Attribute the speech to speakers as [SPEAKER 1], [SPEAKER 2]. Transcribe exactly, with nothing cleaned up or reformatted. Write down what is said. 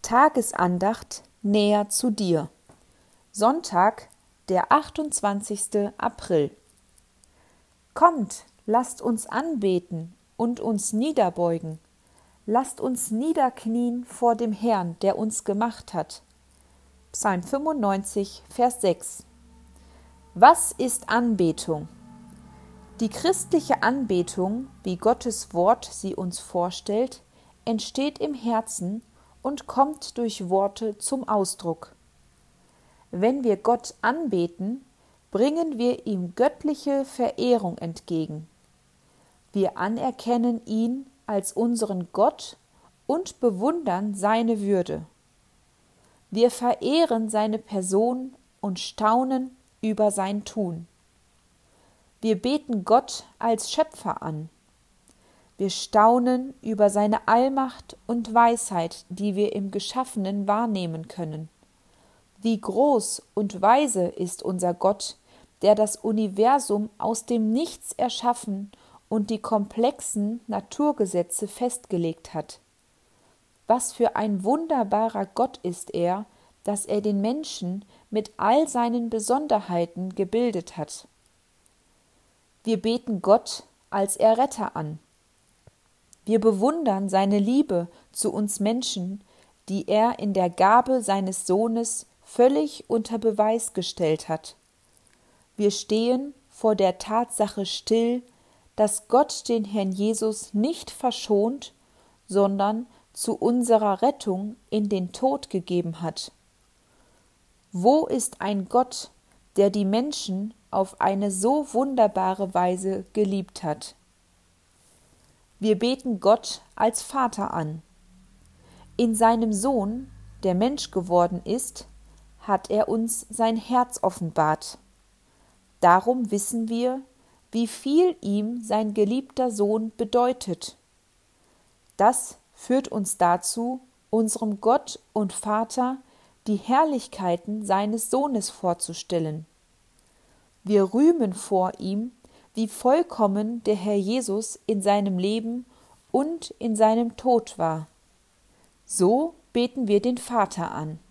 [SPEAKER 1] Tagesandacht näher zu dir. Sonntag, der achtundzwanzigste April. Kommt, lasst uns anbeten und uns niederbeugen. Lasst uns niederknien vor dem Herrn, der uns gemacht hat. Psalm fünfundneunzig, Vers sechs. Was ist Anbetung? Die christliche Anbetung, wie Gottes Wort sie uns vorstellt, entsteht im Herzen und kommt durch Worte zum Ausdruck. Wenn wir Gott anbeten, bringen wir ihm göttliche Verehrung entgegen. Wir anerkennen ihn als unseren Gott und bewundern seine Würde. Wir verehren seine Person und staunen über sein Tun. Wir beten Gott als Schöpfer an. Wir staunen über seine Allmacht und Weisheit, die wir im Geschaffenen wahrnehmen können. Wie groß und weise ist unser Gott, der das Universum aus dem Nichts erschaffen und die komplexen Naturgesetze festgelegt hat. Was für ein wunderbarer Gott ist er, dass er den Menschen mit all seinen Besonderheiten gebildet hat. Wir beten Gott als Erretter an. Wir bewundern seine Liebe zu uns Menschen, die er in der Gabe seines Sohnes völlig unter Beweis gestellt hat. Wir stehen vor der Tatsache still, dass Gott den Herrn Jesus nicht verschont, sondern zu unserer Rettung in den Tod gegeben hat. Wo ist ein Gott, der die Menschen auf eine so wunderbare Weise geliebt hat? Wir beten Gott als Vater an. In seinem Sohn, der Mensch geworden ist, hat er uns sein Herz offenbart. Darum wissen wir, wie viel ihm sein geliebter Sohn bedeutet. Das führt uns dazu, unserem Gott und Vater die Herrlichkeiten seines Sohnes vorzustellen. Wir rühmen vor ihm, wie vollkommen der Herr Jesus in seinem Leben und in seinem Tod war. So beten wir den Vater an.